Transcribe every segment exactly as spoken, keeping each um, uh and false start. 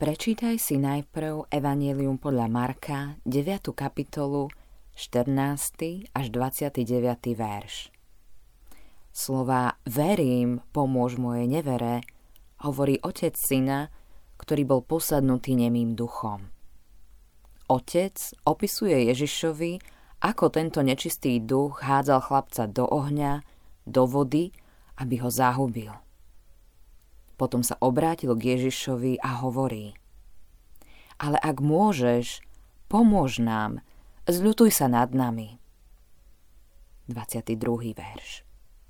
Prečítaj si najprv Evanjelium podľa Marka, deviatu kapitolu, štrnásty až dvadsiaty deviaty verš. Slová verím, pomôž mojej nevere, hovorí otec syna, ktorý bol posadnutý nemým duchom. Otec opisuje Ježišovi, ako tento nečistý duch hádzal chlapca do ohňa, do vody, aby ho zahubil. Potom sa obrátil k Ježišovi a hovorí: Ale ak môžeš, pomôž nám, zľutuj sa nad nami. dvadsiaty druhý verš.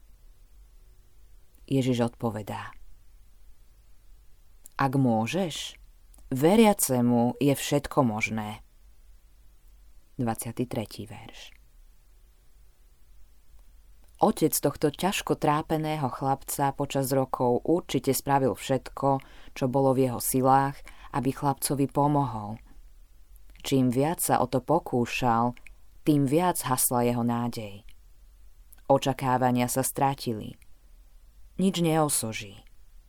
Ježiš odpovedá: Ak môžeš, veriacemu je všetko možné. dvadsiaty tretí verš. Otec tohto ťažko trápeného chlapca počas rokov určite spravil všetko, čo bolo v jeho silách, aby chlapcovi pomohol. Čím viac sa o to pokúšal, tým viac hasla jeho nádej. Očakávania sa stratili. Nič neosoží.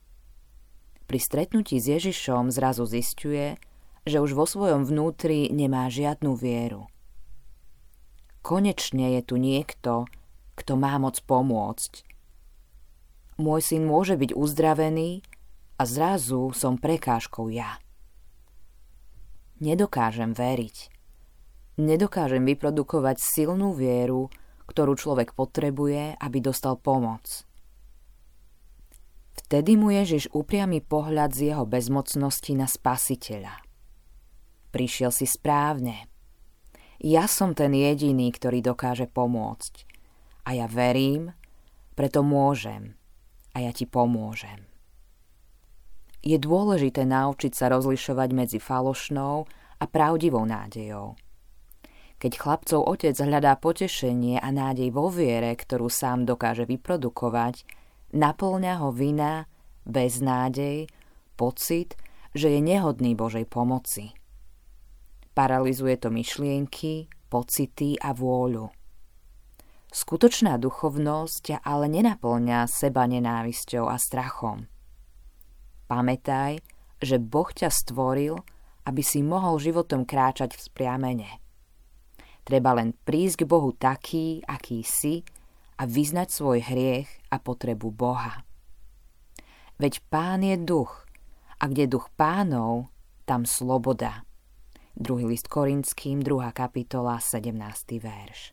Pri stretnutí s Ježišom zrazu zisťuje, že už vo svojom vnútri nemá žiadnu vieru. Konečne je tu niekto, kto má moc pomôcť. Môj syn môže byť uzdravený a zrazu som prekážkou ja. Nedokážem veriť. Nedokážem vyprodukovať silnú vieru, ktorú človek potrebuje, aby dostal pomoc. Vtedy mu Ježiš upriami pohľad z jeho bezmocnosti na Spasiteľa. Prišiel si správne. Ja som ten jediný, ktorý dokáže pomôcť. A ja verím, preto môžem. A ja ti pomôžem. Je dôležité naučiť sa rozlišovať medzi falošnou a pravdivou nádejou. Keď chlapcov otec hľadá potešenie a nádej vo viere, ktorú sám dokáže vyprodukovať, napĺňa ho vina, beznádej, pocit, že je nehodný Božej pomoci. Paralizuje to myšlienky, pocity a vôľu. Skutočná duchovnosť ťa ale nenapĺňa seba nenávisťou a strachom. Pamätaj, že Boh ťa stvoril, aby si mohol životom kráčať vzpriamene. Treba len prísť k Bohu taký, aký si, a vyznať svoj hriech a potrebu Boha. Veď Pán je duch, a kde duch Pánov, tam sloboda. Druhý list Korinským, druhá kapitola, sedemnásty verš.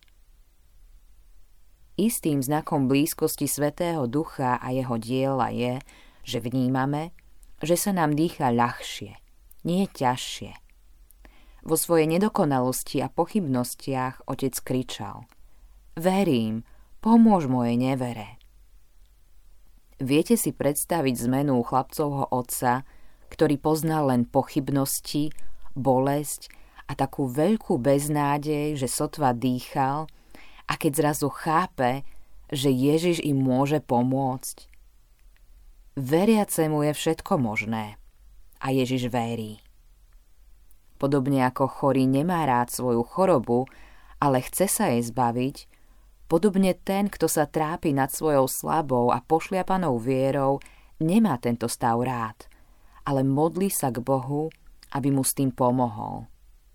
Istým znakom blízkosti Svätého Ducha a jeho diela je, že vnímame, že sa nám dýcha ľahšie, nie ťažšie. Vo svojej nedokonalosti a pochybnostiach otec kričal: Verím, pomôž mojej nevere. Viete si predstaviť zmenu chlapcovho otca, ktorý poznal len pochybnosti, bolesť a takú veľkú beznádej, že sotva dýchal, a keď zrazu chápe, že Ježiš im môže pomôcť? Veriacemu je všetko možné a Ježiš verí. Podobne ako chorý nemá rád svoju chorobu, ale chce sa jej zbaviť, podobne ten, kto sa trápi nad svojou slabou a pošliapanou vierou, nemá tento stav rád, ale modlí sa k Bohu, aby mu s tým pomohol.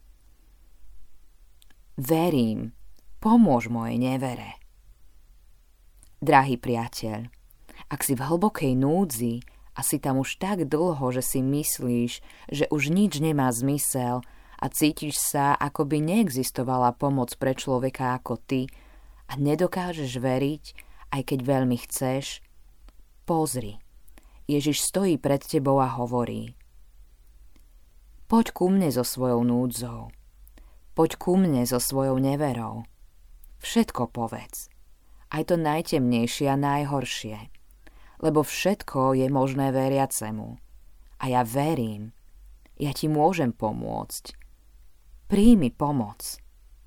Verím, pomôž mojej nevere. Drahý priateľ, ak si v hlbokej núdzi a si tam už tak dlho, že si myslíš, že už nič nemá zmysel a cítiš sa, ako by neexistovala pomoc pre človeka ako ty a nedokážeš veriť, aj keď veľmi chceš, pozri, Ježiš stojí pred tebou a hovorí: Poď ku mne so svojou núdzou, poď ku mne so svojou neverou. Všetko povedz, aj to najtemnejšie a najhoršie, lebo všetko je možné veriacemu. A ja verím, ja ti môžem pomôcť. Príjmi pomoc.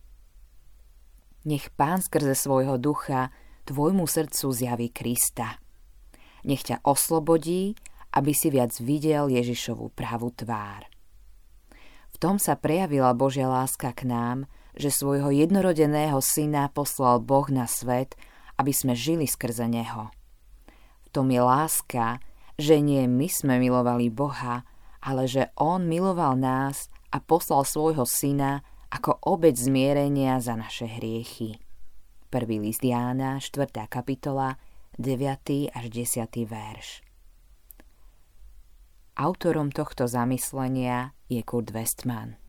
Nech Pán skrze svojho ducha tvojmu srdcu zjaví Krista. Nech ťa oslobodí, aby si viac videl Ježišovu pravú tvár. V tom sa prejavila Božia láska k nám, že svojho jednorodeného syna poslal Boh na svet, aby sme žili skrze neho. V tom je láska, že nie my sme milovali Boha, ale že on miloval nás a poslal svojho syna ako obeť zmierenia za naše hriechy. Prvý list Jána, štvrtá kapitola, deviaty až desiaty verš. Autorom tohto zamyslenia je Kurt Westman.